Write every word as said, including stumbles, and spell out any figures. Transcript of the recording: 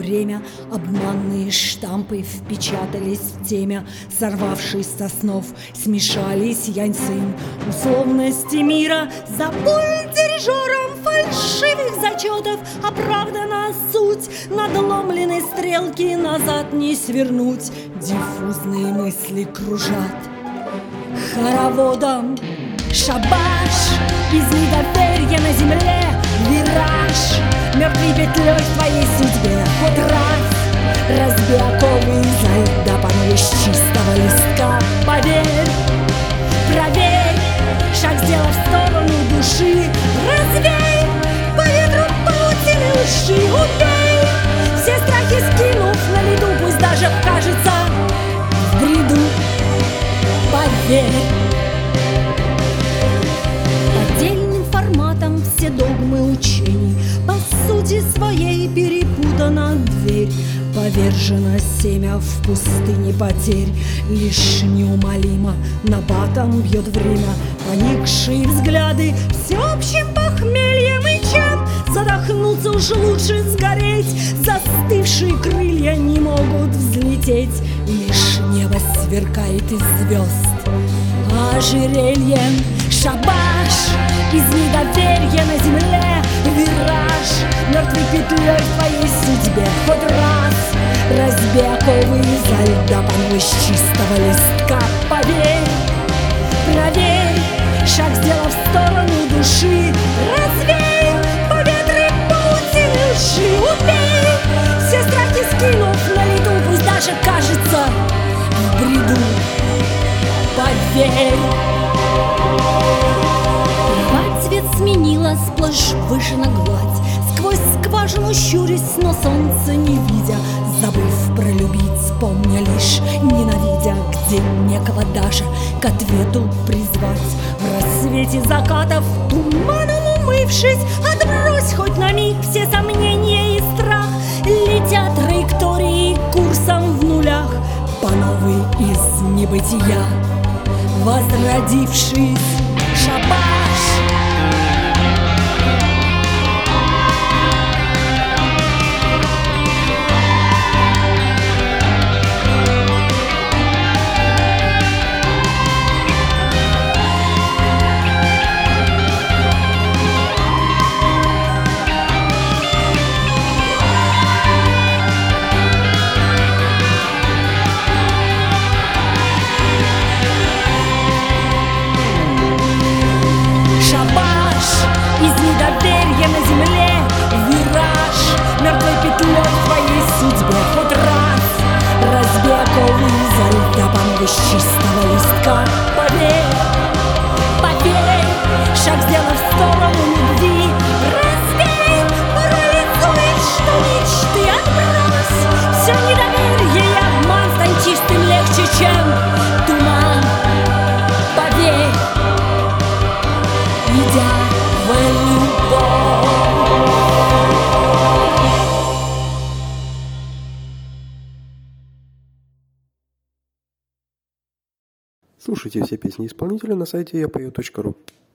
время обманные штампы впечатались в теме, сорвавшись со снов, смешались янь-цинь. Условности мира за пульт-дирижером фальшивых зачетов оправдана суть, надломленной стрелки назад не свернуть. Диффузные мысли кружат хороводом. Шабаш, из недоверия на земле вираж, мертвой петлей в твоей судьбе хоть раз разбей оковы изо льда, пануешь чистого листка. Поверь, проверь, шаг сделав в сторону души, развей по ветру паутины лжи. Убей все страхи, скинув на льду, пусть даже кажется в бреду. Поверь, отдельным форматом все догмы учений по сути своей перепутана дверь. Повержено семя в пустыне потерь, лишь неумолимо набатом бьет время. Поникшие взгляды всеобщим похмельем и чем задохнуться уж лучше сгореть. Застывшие крылья не могут взлететь, лишь небо сверкает из звезд ожерельем. Шабаш, из недоверия на земле вираж, мертвой петлей в твоей судьбе хоть раз разбей оковы изо льда, пануй с чистого листка. Поверь, проверь, шаг сделав в сторону души, развей по ветру паутины лжи. Убей все страхи, скинув на лету, пусть даже кажется в бреду. Поверь, трава цвет сменила, сплошь выжжена гладь, сквозь скважину щурясь, но солнца не видя, забыв пролюбить, помня лишь ненавидя, где некого даже к ответу призвать. В рассвете закатов, туманом умывшись, отбрось хоть на миг все сомнения и страх. Летят траектории курсом в нулях по новой из небытия, возродившись. Шабаш, из недоверия на земле вираж, мертвой петлей в твоей судьбе хоть раз разбей оковы изо льда, пануй с чистого листка. Поверь, поверь, шаг сделав в сторону любви, разбей, парализует, что мечты отбрось. Все недоверие и обман стань чистым легче, чем туман. Поверь, идя в любовь. Слушайте все песни исполнителя на сайте я пою точка ру.